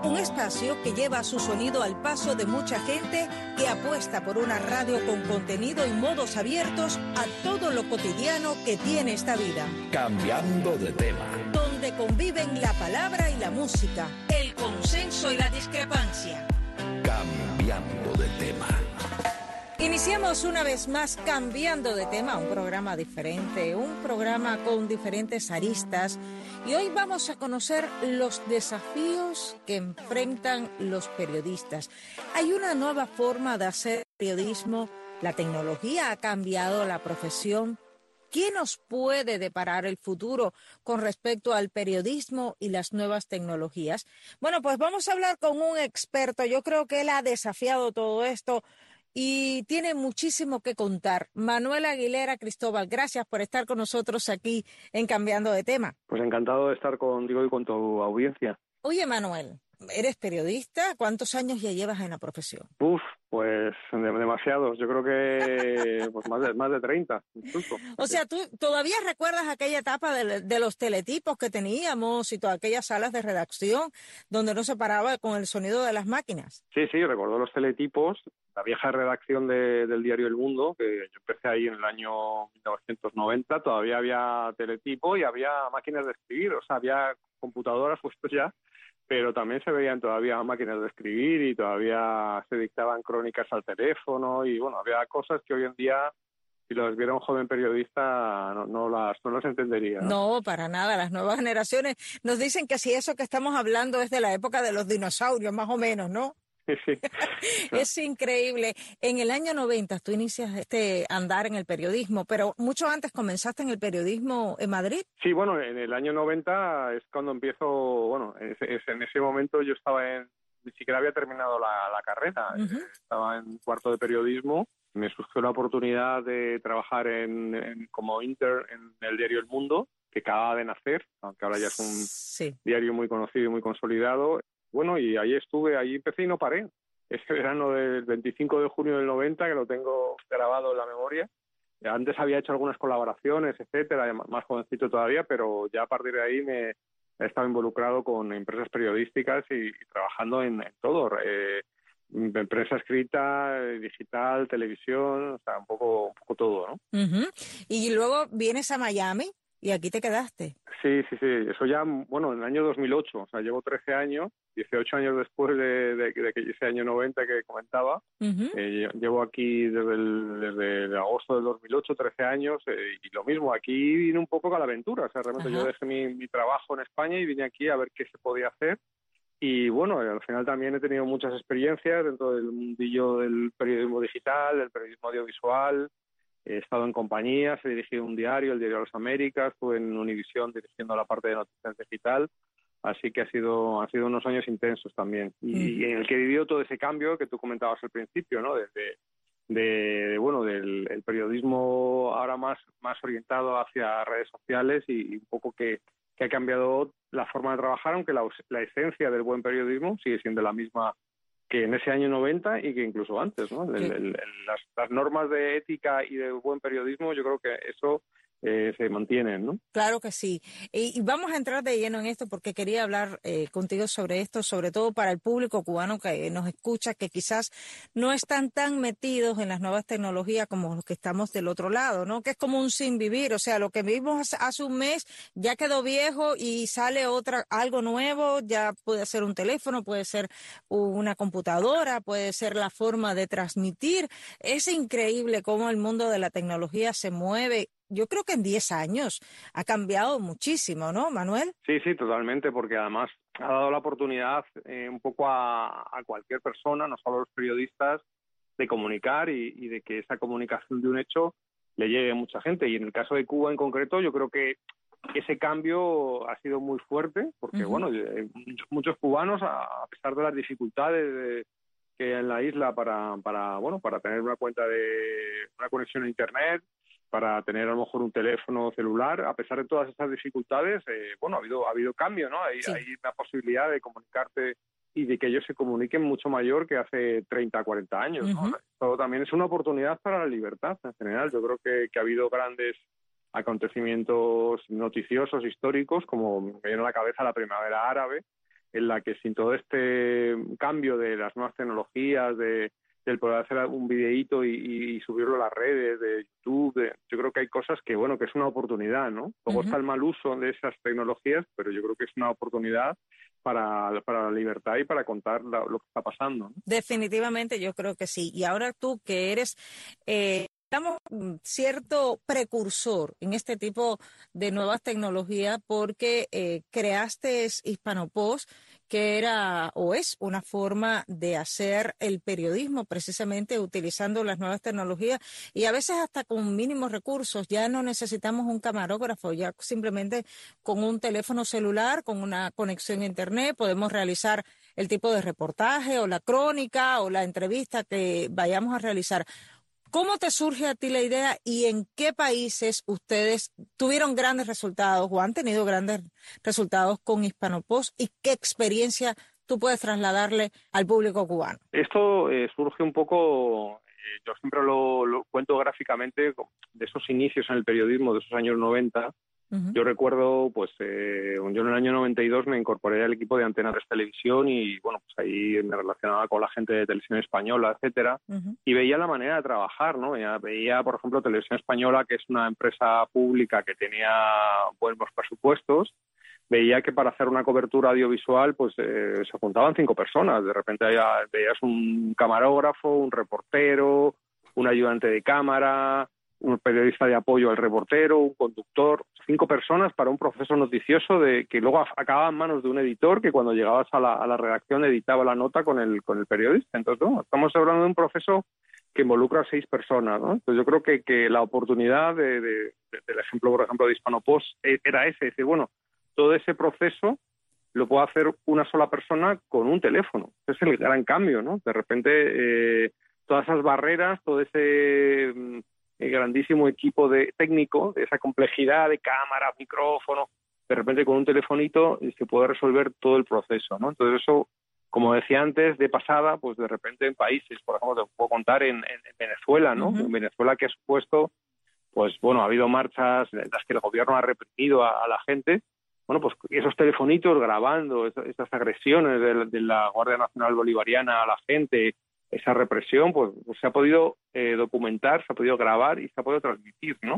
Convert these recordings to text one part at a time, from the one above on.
Un espacio que lleva su sonido al paso de mucha gente que apuesta por una radio con contenido y modos abiertos a todo lo cotidiano que tiene esta vida. Cambiando de tema. Donde conviven la palabra y la música, el consenso y la discrepancia. Cambiando de tema. Iniciamos una vez más Cambiando de tema, un programa diferente, un programa con diferentes aristas. Y hoy vamos a conocer los desafíos que enfrentan los periodistas. Hay una nueva forma de hacer periodismo, la tecnología ha cambiado la profesión. ¿Qué nos puede deparar el futuro con respecto al periodismo y las nuevas tecnologías? Bueno, pues vamos a hablar con un experto. Yo creo que él ha desafiado todo esto y tiene muchísimo que contar. Manuel Aguilera Cristóbal, gracias por estar con nosotros aquí en Cambiando de Tema. Pues encantado de estar contigo y con tu audiencia. Oye, Manuel, ¿eres periodista? ¿Cuántos años ya llevas en la profesión? Pues demasiados. Yo creo que pues más de 30 incluso. O sea, ¿tú todavía recuerdas aquella etapa de los teletipos que teníamos y todas aquellas salas de redacción donde no se paraba con el sonido de las máquinas? Sí, recuerdo los teletipos, la vieja redacción del diario El Mundo, que yo empecé ahí en el año 1990, todavía había teletipo y había máquinas de escribir, o sea, había computadoras puestas ya, pero también se veían todavía máquinas de escribir y todavía se dictaban crónicas al teléfono y bueno, había cosas que hoy en día, si los viera un joven periodista, no las entendería, ¿no? No, para nada. Las nuevas generaciones nos dicen que si eso que estamos hablando es de la época de los dinosaurios, más o menos, ¿no? Sí. Es increíble. En el año 90 tú inicias este andar en el periodismo, pero mucho antes comenzaste en el periodismo en Madrid. Sí, bueno, en el año 90 es cuando empiezo, bueno, en ese momento yo ni siquiera había terminado la carrera, estaba en cuarto de periodismo, me surgió la oportunidad de trabajar como intern en el diario El Mundo, que acaba de nacer, aunque ahora ya es un diario muy conocido y muy consolidado. Bueno, y ahí empecé y no paré. Ese verano del 25 de junio del 90, que lo tengo grabado en la memoria. Antes había hecho algunas colaboraciones, etcétera, más jovencito todavía, pero ya a partir de ahí he estado involucrado con empresas periodísticas y trabajando en todo. Prensa escrita, digital, televisión, o sea, un poco todo, ¿no? Uh-huh. Y luego vienes a Miami y aquí te quedaste. Sí. Eso ya, bueno, en el año 2008. O sea, llevo 13 años, 18 años después de ese año 90 que comentaba. Uh-huh. Llevo aquí desde agosto del 2008, 13 años. Y lo mismo, aquí vine un poco a la aventura. O sea, realmente yo dejé mi trabajo en España y vine aquí a ver qué se podía hacer. Y bueno, al final también he tenido muchas experiencias dentro del mundillo del periodismo digital, del periodismo audiovisual. He estado en compañías, he dirigido un diario, el Diario de las Américas, estuve en Univisión dirigiendo la parte de noticias digital, así que han sido unos años intensos también. Y en el que he vivido todo ese cambio que tú comentabas al principio, ¿no? Del periodismo ahora más orientado hacia redes sociales y un poco que ha cambiado la forma de trabajar, aunque la esencia del buen periodismo sigue siendo la misma que en ese año 90 y que incluso antes, ¿no? Las normas de ética y de buen periodismo, yo creo que eso se mantienen, ¿no? Claro que sí. Y vamos a entrar de lleno en esto porque quería hablar contigo sobre esto, sobre todo para el público cubano que nos escucha, que quizás no están tan metidos en las nuevas tecnologías como los que estamos del otro lado, ¿no? Que es como un sin vivir, o sea, lo que vimos hace un mes ya quedó viejo y sale algo nuevo, ya puede ser un teléfono, puede ser una computadora, puede ser la forma de transmitir. Es increíble cómo el mundo de la tecnología se mueve. Yo creo que en 10 años ha cambiado muchísimo, ¿no, Manuel? Sí, totalmente, porque además ha dado la oportunidad un poco a cualquier persona, no solo a los periodistas, de comunicar y de que esa comunicación de un hecho le llegue a mucha gente. Y en el caso de Cuba en concreto, yo creo que ese cambio ha sido muy fuerte, porque bueno, muchos cubanos, a pesar de las dificultades que hay en la isla para tener una conexión a internet, para tener a lo mejor un teléfono celular, a pesar de todas estas dificultades, ha habido cambio, ¿no? Hay una posibilidad de comunicarte y de que ellos se comuniquen mucho mayor que hace 30, 40 años, ¿no? Esto también es una oportunidad para la libertad en general. Yo creo que ha habido grandes acontecimientos noticiosos, históricos, como me viene a la cabeza la Primavera Árabe, en la que sin todo este cambio de las nuevas tecnologías, del poder hacer un videíto y subirlo a las redes de YouTube, yo creo que hay cosas que, bueno, que es una oportunidad, ¿no? Luego está el mal uso de esas tecnologías, pero yo creo que es una oportunidad para la libertad y para contar lo que está pasando, ¿no? Definitivamente yo creo que sí. Y ahora tú que eres, digamos, cierto precursor en este tipo de nuevas tecnologías porque creaste Hispanopos, que era o es una forma de hacer el periodismo precisamente utilizando las nuevas tecnologías y a veces hasta con mínimos recursos. Ya no necesitamos un camarógrafo, ya simplemente con un teléfono celular, con una conexión a internet, podemos realizar el tipo de reportaje o la crónica o la entrevista que vayamos a realizar. ¿Cómo te surge a ti la idea y en qué países ustedes tuvieron grandes resultados o han tenido grandes resultados con Hispanopos y qué experiencia tú puedes trasladarle al público cubano? Esto surge un poco, yo siempre lo cuento gráficamente, de esos inicios en el periodismo de esos años 90. Yo recuerdo, pues, yo en el año 92 me incorporé al equipo de Antena 3 Televisión y, bueno, pues ahí me relacionaba con la gente de Televisión Española, etcétera, y veía la manera de trabajar, ¿no? Veía, por ejemplo, Televisión Española, que es una empresa pública que tenía buenos presupuestos. Veía que para hacer una cobertura audiovisual, pues, se juntaban 5 personas. De repente veías un camarógrafo, un reportero, un ayudante de cámara, un periodista de apoyo al reportero, un conductor, 5 personas para un proceso noticioso que luego acababa en manos de un editor que cuando llegabas a la redacción editaba la nota con el periodista. Entonces, ¿no? Estamos hablando de un proceso que involucra a 6 personas, ¿no? Entonces yo creo que la oportunidad del ejemplo, por ejemplo, de Hispanopos era ese, decir, bueno, todo ese proceso lo puede hacer una sola persona con un teléfono. Ese es el gran cambio, ¿no? De repente, todas esas barreras, todo ese grandísimo equipo técnico, de esa complejidad de cámara, micrófono, de repente con un telefonito se puede resolver todo el proceso, ¿no? Entonces eso, como decía antes, de pasada, pues de repente en países, por ejemplo, te puedo contar en Venezuela, ¿no? En Venezuela, que ha supuesto, pues bueno, ha habido marchas en las que el gobierno ha reprimido a la gente. Bueno, pues esos telefonitos grabando esas agresiones de la Guardia Nacional Bolivariana a la gente, esa represión, pues se ha podido documentar, se ha podido grabar y se ha podido transmitir, ¿no?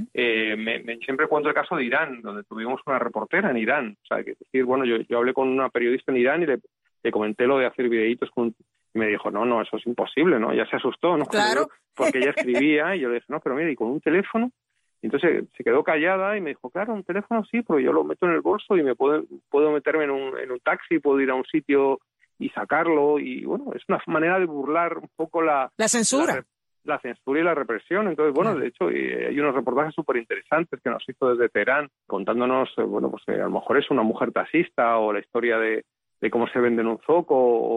Siempre cuento el caso de Irán, donde tuvimos una reportera en Irán. O sea, que decir, bueno, yo hablé con una periodista en Irán y le comenté lo de hacer videitos y me dijo, no, eso es imposible, ¿no? Ya se asustó, ¿no? Claro. Porque ella escribía y yo le dije, no, pero mira, y con un teléfono. Entonces se quedó callada y me dijo, claro, un teléfono sí, pero yo lo meto en el bolso y me puedo meterme en un taxi, puedo ir a un sitio y sacarlo, y bueno, es una manera de burlar un poco la censura. La censura y la represión. Entonces, bueno, de hecho, hay unos reportajes súper interesantes que nos hizo desde Teherán, contándonos, bueno, pues a lo mejor es una mujer taxista, o la historia de cómo se vende en un zoco,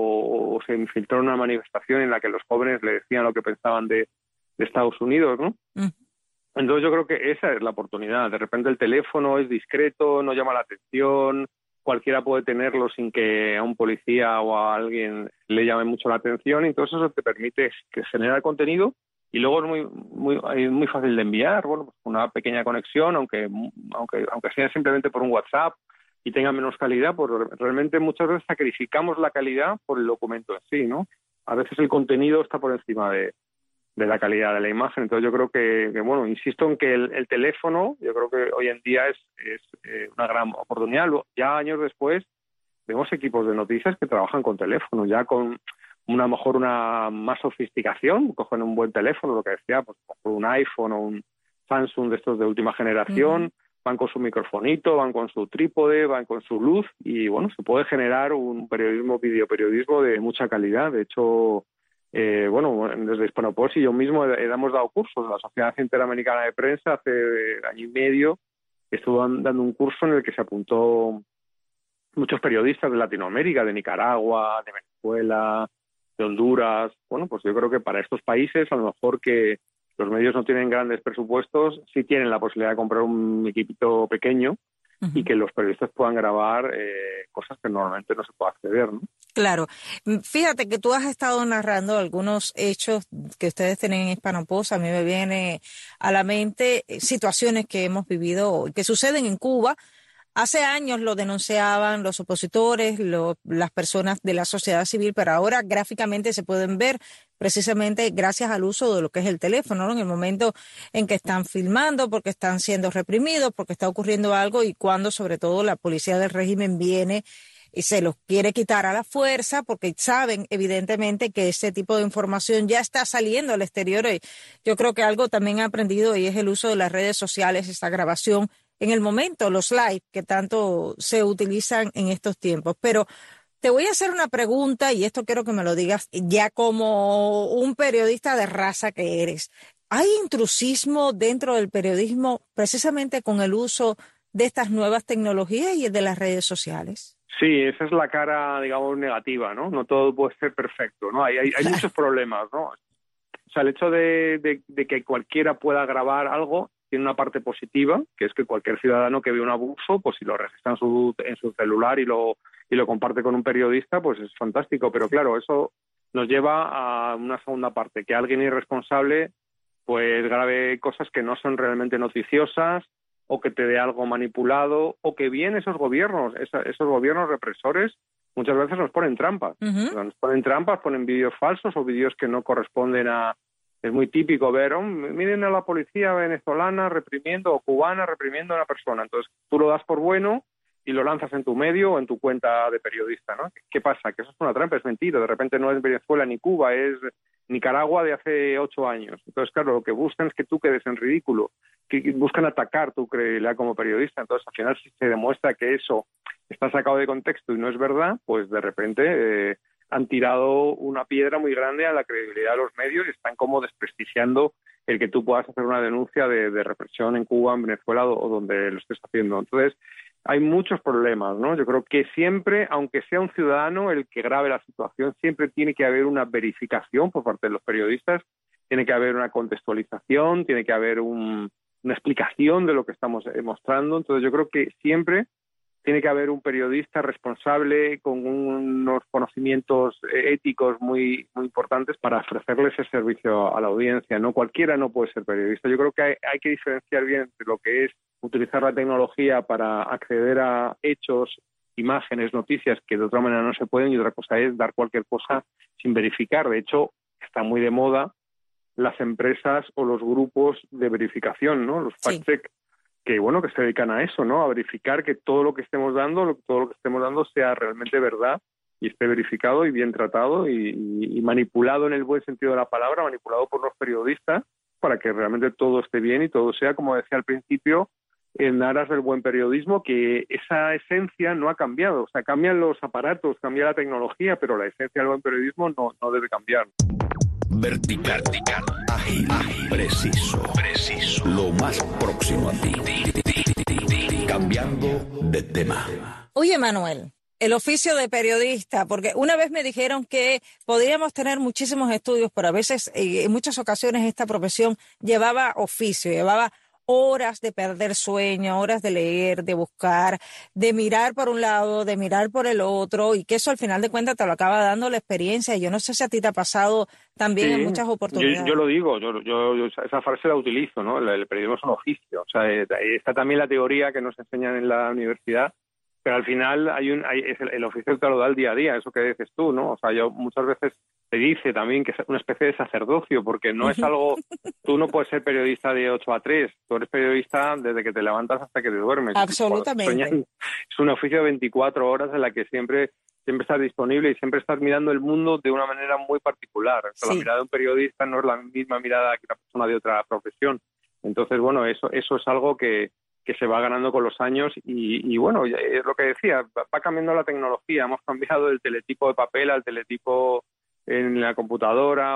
o se infiltró en una manifestación en la que los jóvenes le decían lo que pensaban de Estados Unidos, ¿no? Entonces yo creo que esa es la oportunidad. De repente el teléfono es discreto, no llama la atención, cualquiera puede tenerlo sin que a un policía o a alguien le llame mucho la atención, y entonces eso te permite generar contenido y luego es muy fácil de enviar. Bueno, pues una pequeña conexión, aunque sea simplemente por un WhatsApp y tenga menos calidad, pues realmente muchas veces sacrificamos la calidad por el documento en sí, ¿no? A veces el contenido está por encima de la calidad de la imagen. Entonces yo creo que bueno, insisto en que el teléfono, yo creo que hoy en día es una gran oportunidad. Ya años después vemos equipos de noticias que trabajan con teléfono, ya con a lo mejor una más sofisticación, cogen un buen teléfono, lo que decía, pues un iPhone o un Samsung de estos de última generación, van con su microfonito, van con su trípode, van con su luz, y bueno, se puede generar un videoperiodismo de mucha calidad. De hecho, bueno, desde Hispanopos y yo mismo hemos dado cursos. La Sociedad Interamericana de Prensa hace año y medio estuvo dando un curso en el que se apuntó muchos periodistas de Latinoamérica, de Nicaragua, de Venezuela, de Honduras. Bueno, pues yo creo que para estos países, a lo mejor que los medios no tienen grandes presupuestos, sí tienen la posibilidad de comprar un equipito pequeño y que los periodistas puedan grabar cosas que normalmente no se puede acceder, ¿no? Claro. Fíjate que tú has estado narrando algunos hechos que ustedes tienen en Hispanopos. A mí me viene a la mente situaciones que hemos vivido hoy, que suceden en Cuba, Hace años lo denunciaban los opositores, las personas de la sociedad civil, pero ahora gráficamente se pueden ver precisamente gracias al uso de lo que es el teléfono, ¿no? En el momento en que están filmando, porque están siendo reprimidos, porque está ocurriendo algo y cuando sobre todo la policía del régimen viene y se los quiere quitar a la fuerza porque saben evidentemente que ese tipo de información ya está saliendo al exterior. Y yo creo que algo también he aprendido y es el uso de las redes sociales, esta grabación en el momento, los live que tanto se utilizan en estos tiempos. Pero te voy a hacer una pregunta y esto quiero que me lo digas ya como un periodista de raza que eres. ¿Hay intrusismo dentro del periodismo precisamente con el uso de estas nuevas tecnologías y de las redes sociales? Sí, esa es la cara, digamos, negativa, ¿no? No todo puede ser perfecto, ¿no? Hay muchos problemas, ¿no? O sea, el hecho de que cualquiera pueda grabar algo tiene una parte positiva, que es que cualquier ciudadano que ve un abuso, pues si lo registra en su celular y lo comparte con un periodista, pues es fantástico. Pero claro, eso nos lleva a una segunda parte, que alguien irresponsable pues grabe cosas que no son realmente noticiosas, o que te dé algo manipulado, o que bien esos gobiernos represores muchas veces nos ponen trampas. Uh-huh. O sea, nos ponen trampas, ponen vídeos falsos o vídeos que no corresponden a... Es muy típico ver, miren a la policía venezolana reprimiendo o cubana reprimiendo a una persona. Entonces tú lo das por bueno y lo lanzas en tu medio o en tu cuenta de periodista, ¿no? ¿Qué pasa? Que eso es una trampa, es mentira. De repente no es Venezuela ni Cuba, es Nicaragua de hace 8 años. Entonces, claro, lo que buscan es que tú quedes en ridículo, que buscan atacar tu credibilidad como periodista. Entonces, al final, si se demuestra que eso está sacado de contexto y no es verdad, pues de repente han tirado una piedra muy grande a la credibilidad de los medios y están como desprestigiando el que tú puedas hacer una denuncia de represión en Cuba, en Venezuela o donde lo estés haciendo. Entonces, hay muchos problemas, ¿no? Yo creo que siempre, aunque sea un ciudadano el que grabe la situación, siempre tiene que haber una verificación por parte de los periodistas, tiene que haber una contextualización, tiene que haber una explicación de lo que estamos mostrando. Entonces, yo creo que siempre tiene que haber un periodista responsable con unos conocimientos éticos muy, muy importantes para ofrecerle ese servicio a la audiencia. No cualquiera no puede ser periodista. Yo creo que hay que diferenciar bien entre lo que es utilizar la tecnología para acceder a hechos, imágenes, noticias que de otra manera no se pueden, y otra cosa es dar cualquier cosa sin verificar. De hecho, está muy de moda las empresas o los grupos de verificación, ¿no? Los fact-check, que bueno, que se dedican a eso, ¿no? A verificar que todo lo que estemos dando sea realmente verdad y esté verificado y bien tratado y manipulado en el buen sentido de la palabra, manipulado por los periodistas para que realmente todo esté bien y todo sea, como decía al principio, en aras del buen periodismo, que esa esencia no ha cambiado. O sea, cambian los aparatos, cambia la tecnología, pero la esencia del buen periodismo no debe cambiar. Vertical, ágil, preciso, lo más próximo a ti. Cambiando de tema. Oye, Manuel, el oficio de periodista, porque una vez me dijeron que podríamos tener muchísimos estudios, pero a veces, en muchas ocasiones, esta profesión llevaba oficio, llevaba horas de perder sueño, horas de leer, de buscar, de mirar por un lado, de mirar por el otro, y que eso al final de cuentas te lo acaba dando la experiencia. Yo no sé si a ti te ha pasado también en muchas oportunidades. Yo lo digo, yo esa frase la utilizo, ¿no? El periodismo es un oficio. O sea, está también la teoría que nos enseñan en la universidad, pero al final el oficio te lo da el día a día, eso que dices tú, ¿no? O sea, yo muchas veces te dice también que es una especie de sacerdocio, porque no es algo... Tú no puedes ser periodista de 8 a 3, tú eres periodista desde que te levantas hasta que te duermes. Absolutamente. Es un oficio de 24 horas en la que siempre estás disponible y siempre estás mirando el mundo de una manera muy particular. O sea, la mirada de un periodista no es la misma mirada que una persona de otra profesión. Entonces, bueno, eso es algo que se va ganando con los años y bueno, es lo que decía, va cambiando la tecnología. Hemos cambiado del teletipo de papel al teletipo en la computadora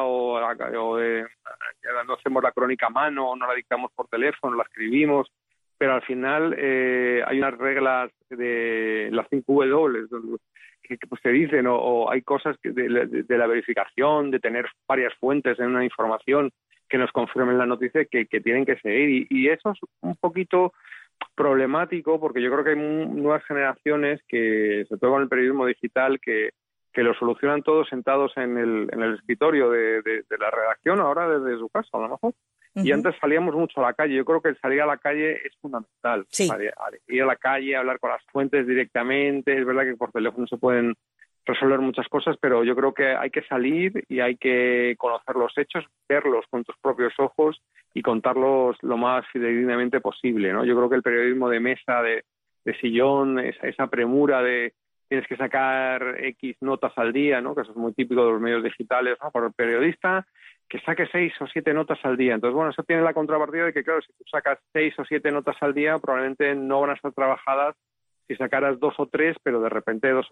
ya no hacemos la crónica a mano, no la dictamos por teléfono, la escribimos, pero al final hay unas reglas de las 5 W que pues, se dicen, o hay cosas de la verificación, de tener varias fuentes en una información que nos confirmen la noticia que tienen que seguir, y eso es un poquito problemático porque yo creo que hay nuevas generaciones que, sobre todo con el periodismo digital, que lo solucionan todos sentados en el escritorio de la redacción, ahora desde su casa a lo mejor, Y antes salíamos mucho a la calle. Yo creo que el salir a la calle es fundamental. Sí. Ir a la calle, hablar con las fuentes directamente. Es verdad que por teléfono se pueden resolver muchas cosas, pero yo creo que hay que salir y hay que conocer los hechos, verlos con tus propios ojos y contarlos lo más fidedignamente posible, ¿no? Yo creo que el periodismo de mesa, de sillón, esa premura de tienes que sacar X notas al día, ¿no? Que eso es muy típico de los medios digitales, ¿no? Por el periodista que saque 6 o 7 notas al día. Entonces, bueno, eso tiene la contrapartida de que, claro, si tú sacas 6 o 7 notas al día, probablemente no van a estar trabajadas si sacaras 2 o 3, pero de repente 2 o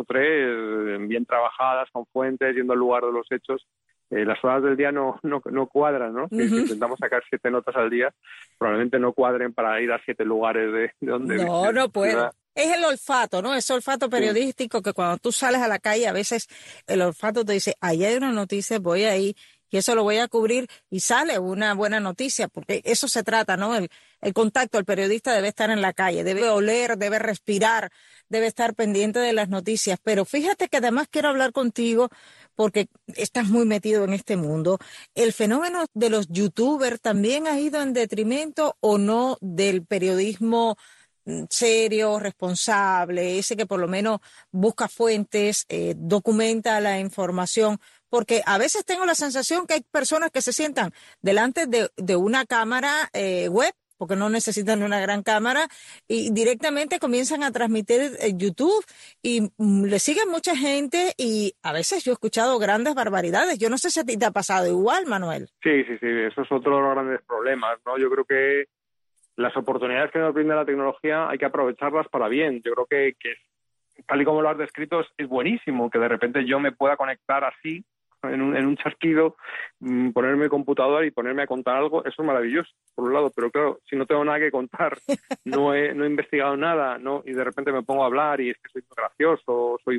3 bien trabajadas, con fuentes, yendo al lugar de los hechos. Las horas del día no cuadran, ¿no? Si intentamos sacar 7 notas al día, probablemente no cuadren para ir a 7 lugares de donde... No puede. Es el olfato, ¿no? Ese olfato periodístico que cuando tú sales a la calle, a veces el olfato te dice, ahí hay una noticia, voy ahí y eso lo voy a cubrir y sale una buena noticia, porque eso se trata, ¿no? El contacto, el periodista debe estar en la calle, debe oler, debe respirar, debe estar pendiente de las noticias. Pero fíjate que además quiero hablar contigo porque estás muy metido en este mundo. ¿El fenómeno de los youtubers también ha ido en detrimento o no del periodismo serio, responsable, ese que por lo menos busca fuentes, documenta la información? Porque a veces tengo la sensación que hay personas que se sientan delante de una cámara web, porque no necesitan una gran cámara, y directamente comienzan a transmitir YouTube y le siguen mucha gente y a veces yo he escuchado grandes barbaridades. Yo no sé si a ti te ha pasado igual, Manuel. Sí, eso es otro de los grandes problemas, ¿no? Yo creo que las oportunidades que nos brinda la tecnología hay que aprovecharlas para bien. Yo creo que tal y como lo has descrito, es buenísimo que de repente yo me pueda conectar así, en un chasquido, ponerme el computador y ponerme a contar algo. Eso es maravilloso, por un lado, pero claro, si no tengo nada que contar, no he investigado nada, ¿no? Y de repente me pongo a hablar y es que soy muy gracioso, o soy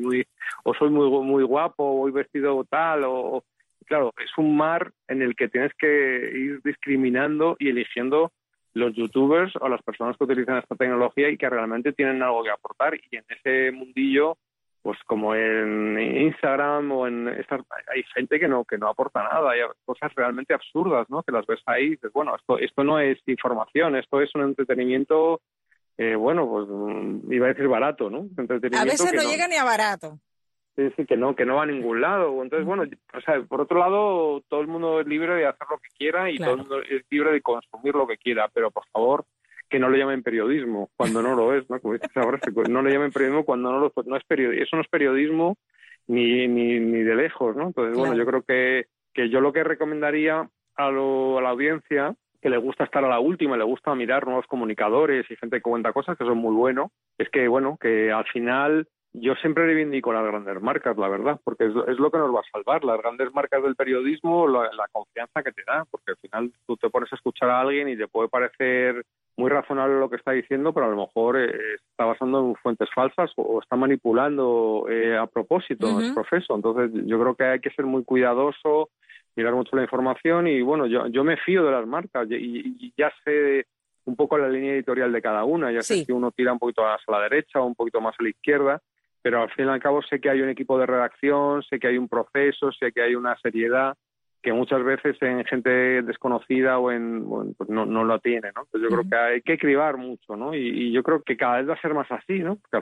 muy guapo, o voy vestido tal, claro, es un mar en el que tienes que ir discriminando y eligiendo los youtubers o las personas que utilizan esta tecnología y que realmente tienen algo que aportar. Y en ese mundillo, pues como en Instagram o en estas, hay gente que no aporta nada, hay cosas realmente absurdas, ¿no? Que las ves ahí y dices, bueno, esto no es información, esto es un entretenimiento, bueno, pues iba a decir barato, ¿no? A veces no llega ni a barato. Sí, que no va a ningún lado. Entonces, bueno, o sea, por otro lado, todo el mundo es libre de hacer lo que quiera y claro, todo el mundo es libre de consumir lo que quiera, pero por favor, que no le llamen periodismo cuando no lo es, ¿no? Como dices ahora, no le llamen periodismo cuando no es periodismo. Eso no es periodismo ni de lejos, ¿no? Entonces, bueno, yo creo que yo lo que recomendaría a la audiencia, que le gusta estar a la última, le gusta mirar nuevos comunicadores y gente que cuenta cosas, que son muy buenos, es que, bueno, que al final yo siempre reivindico las grandes marcas, la verdad, porque es lo que nos va a salvar, las grandes marcas del periodismo, la confianza que te da, porque al final tú te pones a escuchar a alguien y te puede parecer muy razonable lo que está diciendo, pero a lo mejor está basando en fuentes falsas o está manipulando a propósito, es profeso. Entonces yo creo que hay que ser muy cuidadoso, mirar mucho la información y bueno, yo me fío de las marcas y ya sé un poco la línea editorial de cada una, ya sé si uno tira un poquito más a la derecha o un poquito más a la izquierda, pero al fin y al cabo sé que hay un equipo de redacción, sé que hay un proceso, sé que hay una seriedad que muchas veces en gente desconocida pues no lo tiene, ¿no? Entonces yo creo que hay que cribar mucho, ¿no? Y yo creo que cada vez va a ser más así, ¿no? Porque al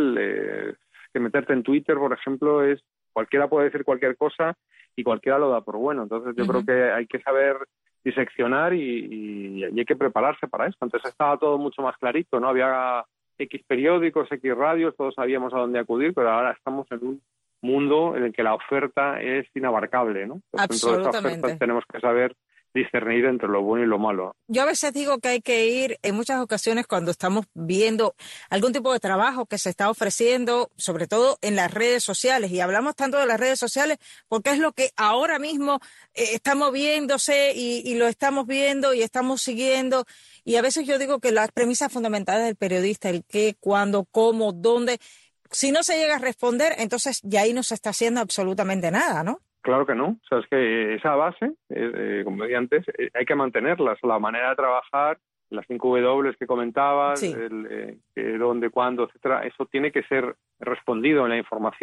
final que meterte en Twitter, por ejemplo, cualquiera puede decir cualquier cosa y cualquiera lo da por bueno. Entonces yo creo que hay que saber diseccionar y hay que prepararse para esto. Antes estaba todo mucho más clarito, ¿no? Había X periódicos, X radios, todos sabíamos a dónde acudir, pero ahora estamos en un mundo en el que la oferta es inabarcable, ¿no? Entonces, dentro de esa oferta tenemos que saber discernir entre lo bueno y lo malo. Yo a veces digo que hay que ir, en muchas ocasiones cuando estamos viendo algún tipo de trabajo que se está ofreciendo, sobre todo en las redes sociales, y hablamos tanto de las redes sociales porque es lo que ahora mismo está moviéndose y lo estamos viendo y estamos siguiendo, y a veces yo digo que las premisas fundamentales del periodista, el qué, cuándo, cómo, dónde, si no se llega a responder, entonces ya ahí no se está haciendo absolutamente nada, ¿no? Claro que no. O sea, es que esa base, como decía antes, hay que mantenerla. La manera de trabajar, las 5 W que comentabas, dónde, cuándo, etcétera, eso tiene que ser respondido en la información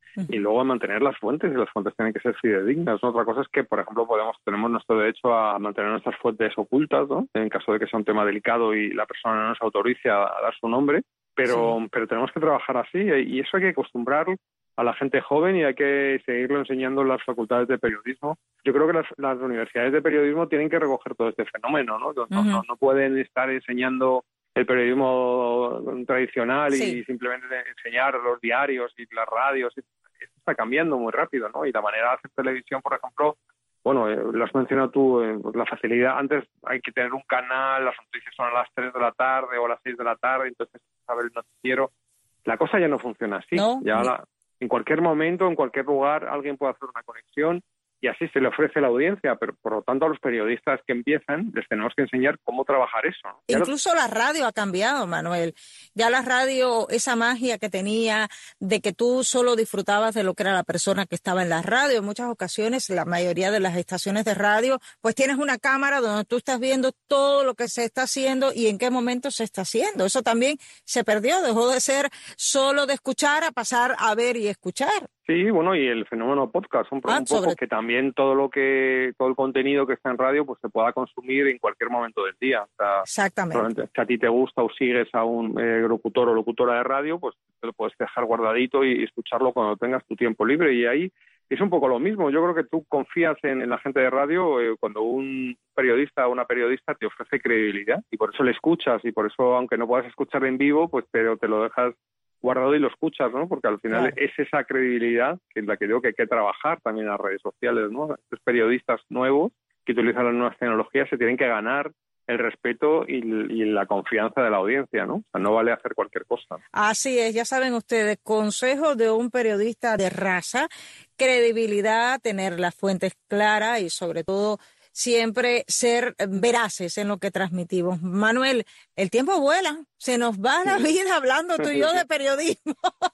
y luego mantener las fuentes, y las fuentes tienen que ser fidedignas, ¿no? Otra cosa es que, por ejemplo, tenemos nuestro derecho a mantener nuestras fuentes ocultas, ¿no? En caso de que sea un tema delicado y la persona no nos autorice a dar su nombre, pero tenemos que trabajar así, y eso hay que acostumbrar a la gente joven y hay que seguirlo enseñando en las facultades de periodismo. Yo creo que las universidades de periodismo tienen que recoger todo este fenómeno, ¿no? No pueden estar enseñando el periodismo tradicional y simplemente enseñar los diarios y las radios. Esto está cambiando muy rápido, ¿no? Y la manera de hacer televisión, por ejemplo, bueno, lo has mencionado tú, la facilidad. Antes hay que tener un canal, las noticias son a las 3 de la tarde o a las 6 de la tarde, entonces saber el noticiero. La cosa ya no funciona así. ¿No? En cualquier momento, en cualquier lugar, alguien puede hacer una conexión y así se le ofrece a la audiencia, pero por lo tanto a los periodistas que empiezan les tenemos que enseñar cómo trabajar eso, ¿no? Incluso la radio ha cambiado, Manuel. Ya la radio, esa magia que tenía de que tú solo disfrutabas de lo que era la persona que estaba en la radio. En muchas ocasiones, la mayoría de las estaciones de radio, pues tienes una cámara donde tú estás viendo todo lo que se está haciendo y en qué momento se está haciendo. Eso también se perdió, dejó de ser solo de escuchar a pasar a ver y escuchar. Sí, bueno, y el fenómeno podcast, un poco que también todo el contenido que está en radio pues se pueda consumir en cualquier momento del día. O sea, exactamente. Si a ti te gusta o sigues a un locutor o locutora de radio, pues te lo puedes dejar guardadito y escucharlo cuando tengas tu tiempo libre. Y ahí es un poco lo mismo. Yo creo que tú confías en la gente de radio cuando un periodista o una periodista te ofrece credibilidad y por eso le escuchas y por eso, aunque no puedas escuchar en vivo, pues pero te lo dejas guardado y lo escuchas, ¿no? Porque al final es esa credibilidad que es la que digo que hay que trabajar también en las redes sociales, ¿no? Estos periodistas nuevos que utilizan las nuevas tecnologías se tienen que ganar el respeto y la confianza de la audiencia, ¿no? O sea, no vale hacer cualquier cosa. Así es, ya saben ustedes, consejo de un periodista de raza, credibilidad, tener las fuentes claras y sobre todo siempre ser veraces en lo que transmitimos. Manuel, el tiempo vuela, se nos va la vida hablando tú y yo de periodismo.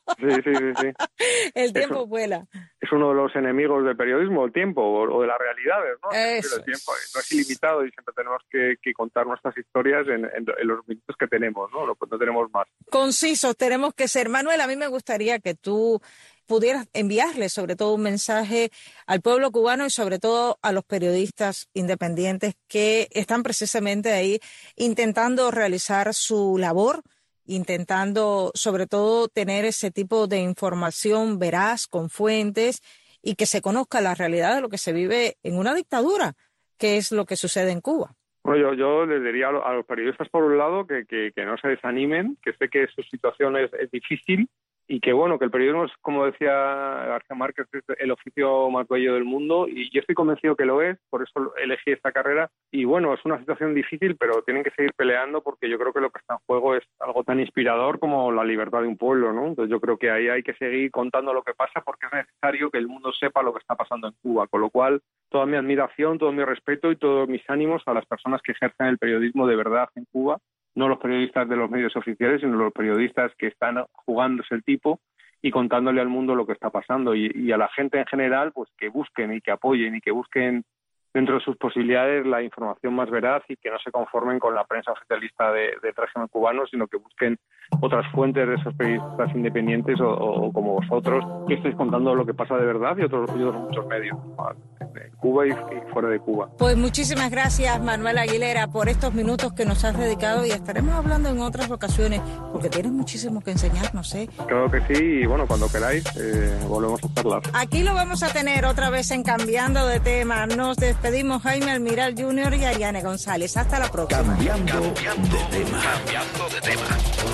Sí. El tiempo vuela. Es uno de los enemigos del periodismo, el tiempo, o de las realidades, ¿no? El tiempo no es ilimitado y siempre tenemos que contar nuestras historias en los minutos que tenemos, ¿no? No tenemos más. Concisos tenemos que ser. Manuel, a mí me gustaría que tú pudieras enviarle sobre todo un mensaje al pueblo cubano y sobre todo a los periodistas independientes que están precisamente ahí intentando realizar su labor, intentando sobre todo tener ese tipo de información veraz, con fuentes y que se conozca la realidad de lo que se vive en una dictadura, que es lo que sucede en Cuba. Bueno, yo les diría a los periodistas, por un lado, que no se desanimen, que sé que su situación es difícil y que, bueno, que el periodismo es, como decía García Márquez, es el oficio más bello del mundo y yo estoy convencido que lo es, por eso elegí esta carrera y, bueno, es una situación difícil, pero tienen que seguir peleando porque yo creo que lo que está en juego es algo tan inspirador como la libertad de un pueblo, ¿no? Entonces yo creo que ahí hay que seguir contando lo que pasa porque es necesario que el mundo sepa lo que está pasando en Cuba, con lo cual toda mi admiración, todo mi respeto y todos mis ánimos a las personas que ejercen el periodismo de verdad en Cuba, no los periodistas de los medios oficiales, sino los periodistas que están jugándose el tipo y contándole al mundo lo que está pasando y a la gente en general, pues que busquen y que apoyen y que busquen dentro de sus posibilidades la información más veraz y que no se conformen con la prensa oficialista del régimen cubano, sino que busquen otras fuentes de esos periodistas independientes o como vosotros, que estáis contando lo que pasa de verdad y otros muchos medios en Cuba y fuera de Cuba. Pues muchísimas gracias, Manuel Aguilera, por estos minutos que nos has dedicado y estaremos hablando en otras ocasiones porque tienes muchísimo que enseñarnos, ¿eh? Creo que sí y bueno, cuando queráis volvemos a charlar. Aquí lo vamos a tener otra vez en Cambiando de Tema. Nos despedimos Jaime Almiral Jr. y Ariane González. Hasta la próxima. Cambiando de tema. Cambiando de tema.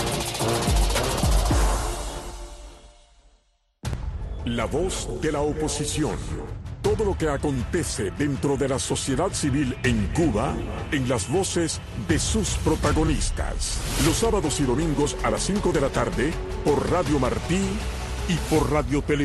La voz de la oposición. Todo lo que acontece dentro de la sociedad civil en Cuba, en las voces de sus protagonistas. Los sábados y domingos a las 5 de la tarde por Radio Martí y por Radio Televisión.